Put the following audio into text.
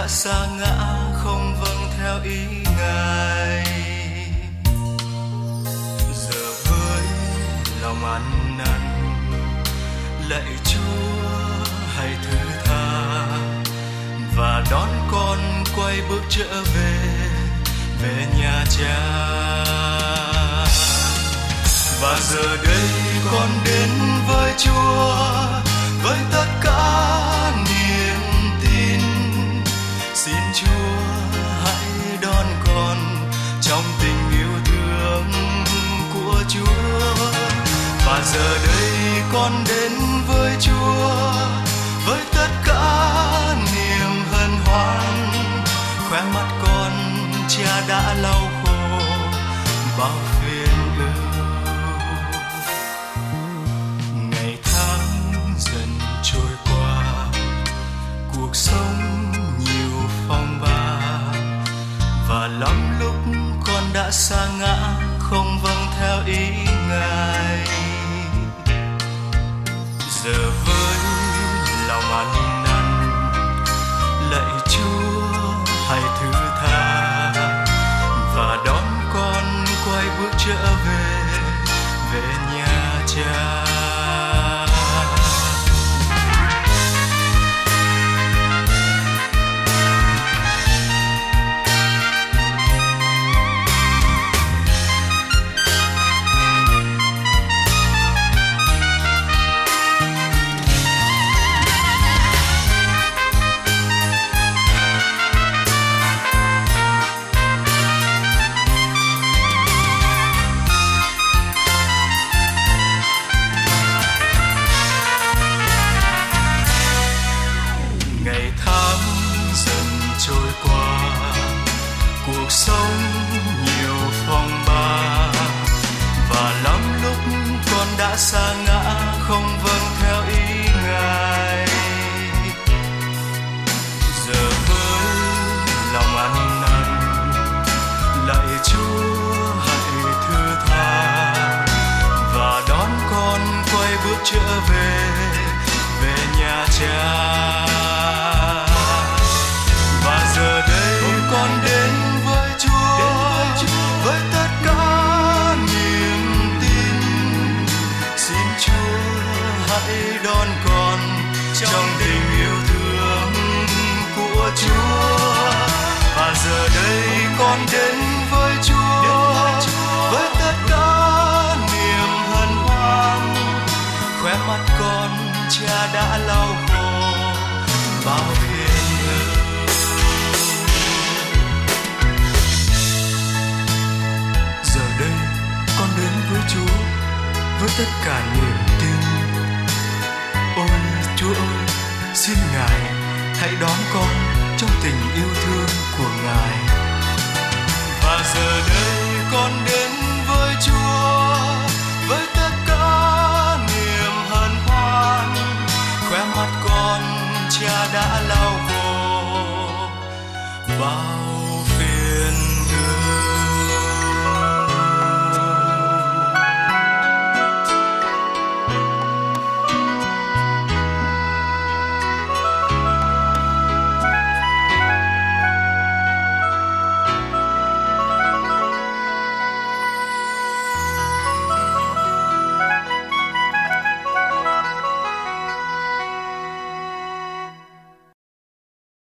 đã sa ngã không vâng theo ý Ngài. Giờ với lòng ăn năn lạy Chúa hãy thứ tha và đón con quay bước trở về nhà Cha. Và giờ đây con đến với Chúa với tất cả niềm tin. Xin Chúa hãy đón con trong tình yêu thương của Chúa. Và giờ đây con đến với Chúa với tất cả niềm hân hoan. Khóe mắt con Cha đã lau khô bao phiền ưu. Ngày tháng dần trôi qua, cuộc sống nhiều phong ba, và lắm lúc con đã sa ngã không vâng theo ý Ngài. Giờ với lòng ăn năn lạy Chúa hãy thứ tha và đón con quay bước trở về nhà Cha. Cuộc sống nhiều phong ba, và lắm lúc con đã sa ngã không vâng theo ý Ngài. Giờ với lòng ăn năn lạy Chúa hãy thứ tha và đón con quay bước trở về nhà Cha. Và giờ đây con đến với Chúa với tất cả niềm tin. Xin Chúa hãy đón con trong tình yêu thương của Chúa. Và giờ đây con đến với Chúa với tất cả niềm hân hoan. Khóe mắt con Cha đã lau